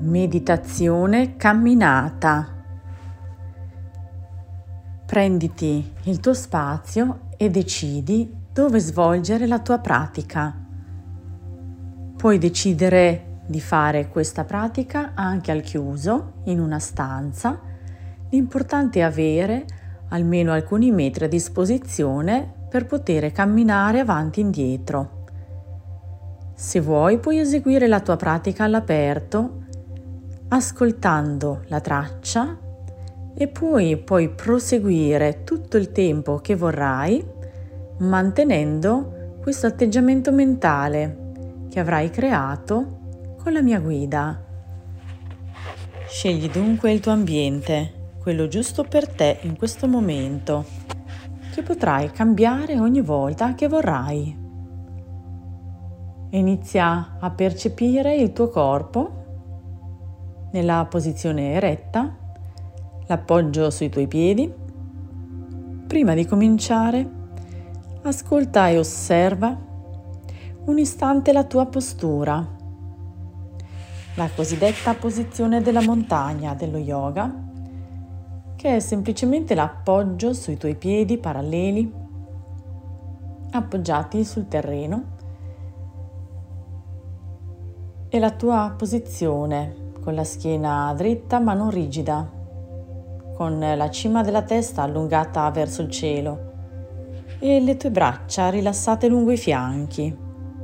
Meditazione camminata. Prenditi il tuo spazio e decidi dove svolgere la tua pratica. Puoi decidere di fare questa pratica anche al chiuso, in una stanza. L'importante è avere almeno alcuni metri a disposizione per poter camminare avanti e indietro. Se vuoi, puoi eseguire la tua pratica all'aperto, ascoltando la traccia, e puoi proseguire tutto il tempo che vorrai, mantenendo questo atteggiamento mentale che avrai creato con la mia guida. Scegli dunque il tuo ambiente, quello giusto per te in questo momento, che potrai cambiare ogni volta che vorrai. Inizia a percepire il tuo corpo nella posizione eretta, l'appoggio sui tuoi piedi. Prima di cominciare, ascolta e osserva un istante la tua postura, la cosiddetta posizione della montagna dello yoga, che è semplicemente l'appoggio sui tuoi piedi paralleli, appoggiati sul terreno, e la tua posizione con la schiena dritta ma non rigida, con la cima della testa allungata verso il cielo e le tue braccia rilassate lungo i fianchi.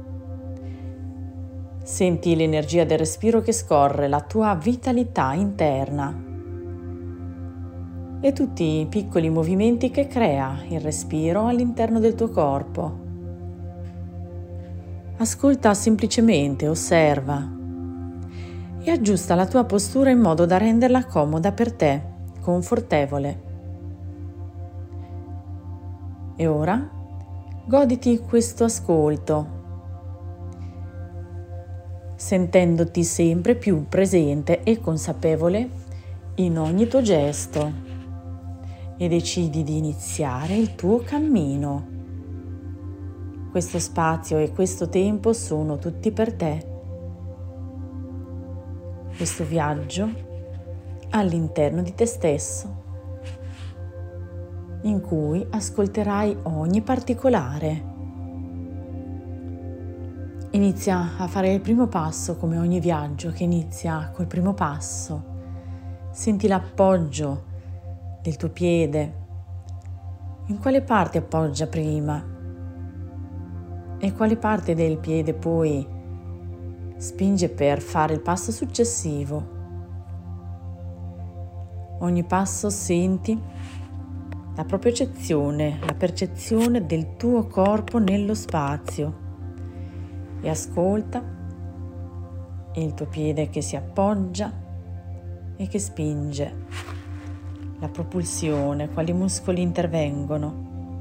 Senti l'energia del respiro che scorre, la tua vitalità interna e tutti i piccoli movimenti che crea il respiro all'interno del tuo corpo. Ascolta semplicemente, osserva e aggiusta la tua postura in modo da renderla comoda per te, confortevole. E ora goditi questo ascolto, sentendoti sempre più presente e consapevole in ogni tuo gesto, e decidi di iniziare il tuo cammino. Questo spazio e questo tempo sono tutti per te. Questo viaggio all'interno di te stesso, in cui ascolterai ogni particolare. Inizia a fare il primo passo, come ogni viaggio che inizia col primo passo. Senti l'appoggio del tuo piede. In quale parte appoggia prima? E quale parte del piede poi spinge per fare il passo successivo? Ogni passo senti la propriocezione, la percezione del tuo corpo nello spazio, e ascolta il tuo piede che si appoggia e che spinge, la propulsione, quali muscoli intervengono.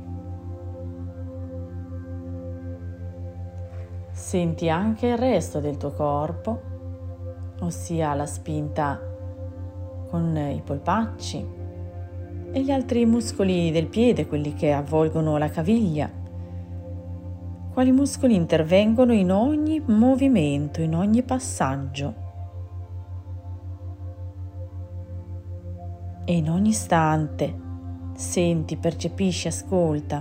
Senti anche il resto del tuo corpo, ossia la spinta con i polpacci e gli altri muscoli del piede, quelli che avvolgono la caviglia. Quali muscoli intervengono in ogni movimento, in ogni passaggio. E in ogni istante senti, percepisci, ascolta.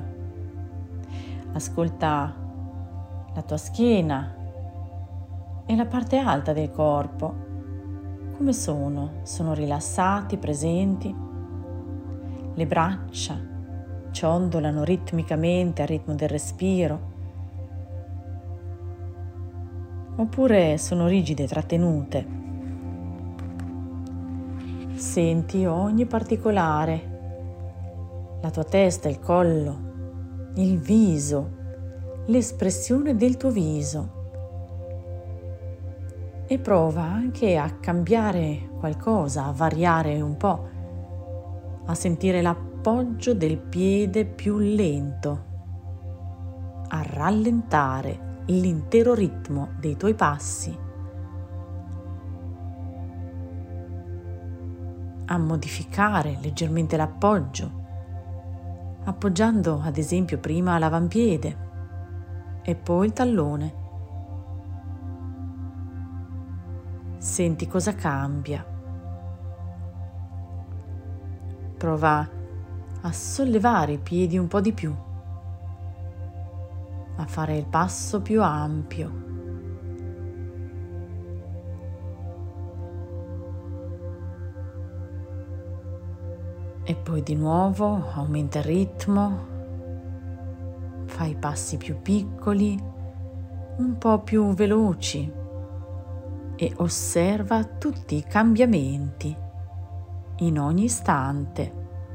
Ascolta la tua schiena e la parte alta del corpo. Come sono? Sono rilassati, presenti? Le braccia ciondolano ritmicamente al ritmo del respiro? Oppure sono rigide, trattenute? Senti ogni particolare, la tua testa, il collo, il viso, l'espressione del tuo viso, e prova anche a cambiare qualcosa, a variare un po', a sentire l'appoggio del piede più lento, a rallentare l'intero ritmo dei tuoi passi, a modificare leggermente l'appoggio, appoggiando ad esempio prima l'avampiede e poi il tallone. Senti cosa cambia. Prova a sollevare i piedi un po' di più, a fare il passo più ampio. E poi di nuovo aumenta il ritmo, fai passi più piccoli, un po' più veloci e osserva tutti i cambiamenti in ogni istante.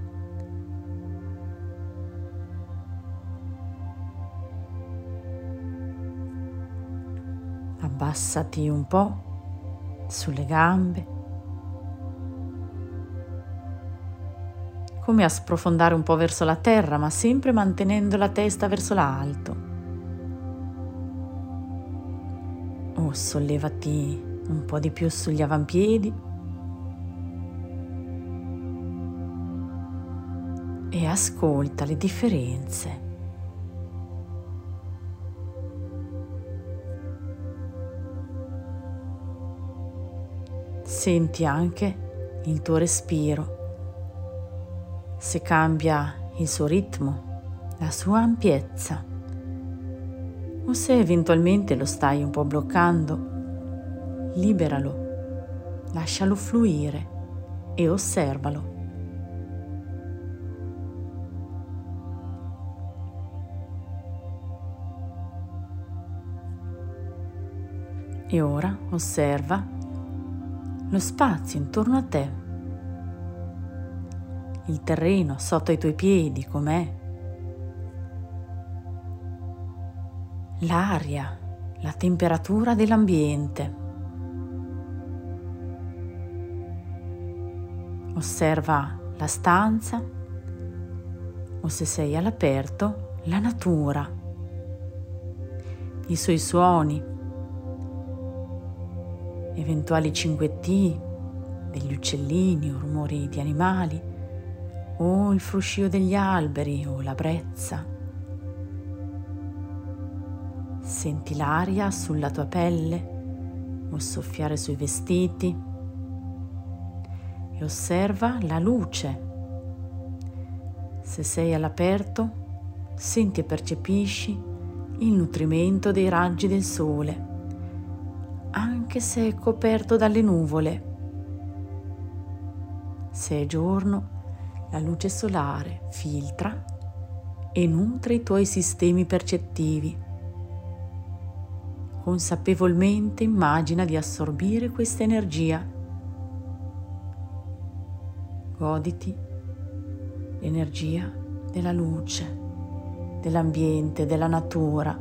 Abbassati un po' sulle gambe, come a sprofondare un po' verso la terra, ma sempre mantenendo la testa verso l'alto. O sollevati un po' di più sugli avampiedi e ascolta le differenze. Senti anche il tuo respiro, se cambia il suo ritmo, la sua ampiezza, o se eventualmente lo stai un po' bloccando, liberalo, lascialo fluire e osservalo. E ora osserva lo spazio intorno a te, il terreno sotto i tuoi piedi com'è, l'aria, la temperatura dell'ambiente. Osserva la stanza o, se sei all'aperto, la natura, i suoi suoni, eventuali cinguetti degli uccellini o rumori di animali, o il fruscio degli alberi o la brezza. Senti l'aria sulla tua pelle o soffiare sui vestiti e osserva la luce. Se sei all'aperto, senti e percepisci il nutrimento dei raggi del sole, anche se è coperto dalle nuvole. Se è giorno, la luce solare filtra e nutre i tuoi sistemi percettivi. Consapevolmente immagina di assorbire questa energia. Goditi l'energia della luce, dell'ambiente, della natura.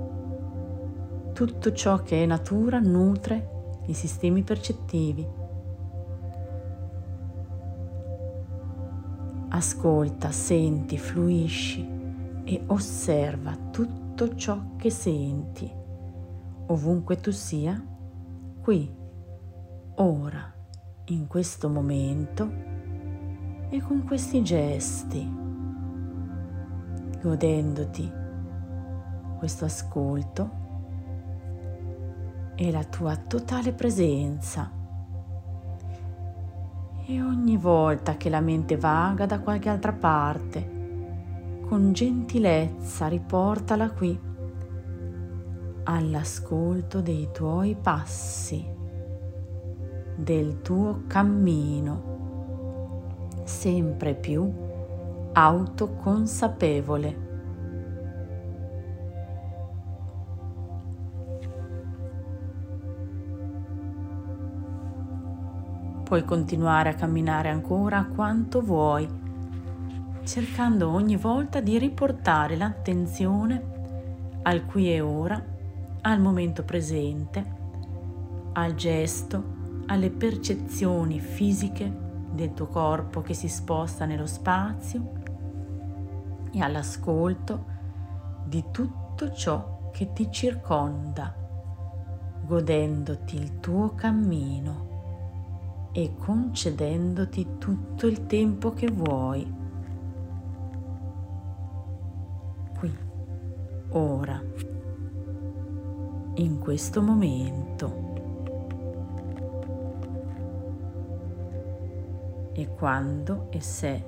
Tutto ciò che è natura nutre i sistemi percettivi. Ascolta, senti, fluisci e osserva tutto ciò che senti, ovunque tu sia, qui, ora, in questo momento e con questi gesti, godendoti questo ascolto e la tua totale presenza. E ogni volta che la mente vaga da qualche altra parte, con gentilezza riportala qui, all'ascolto dei tuoi passi, del tuo cammino, sempre più autoconsapevole. Puoi continuare a camminare ancora quanto vuoi, cercando ogni volta di riportare l'attenzione al qui e ora, al momento presente, al gesto, alle percezioni fisiche del tuo corpo che si sposta nello spazio e all'ascolto di tutto ciò che ti circonda, godendoti il tuo cammino e concedendoti tutto il tempo che vuoi. Qui, ora, in questo momento. E quando e se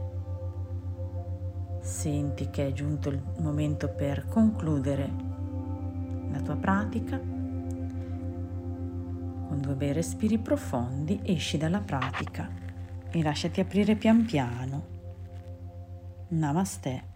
senti che è giunto il momento per concludere la tua pratica, con 2 bei respiri profondi esci dalla pratica e lasciati aprire pian piano. Namaste.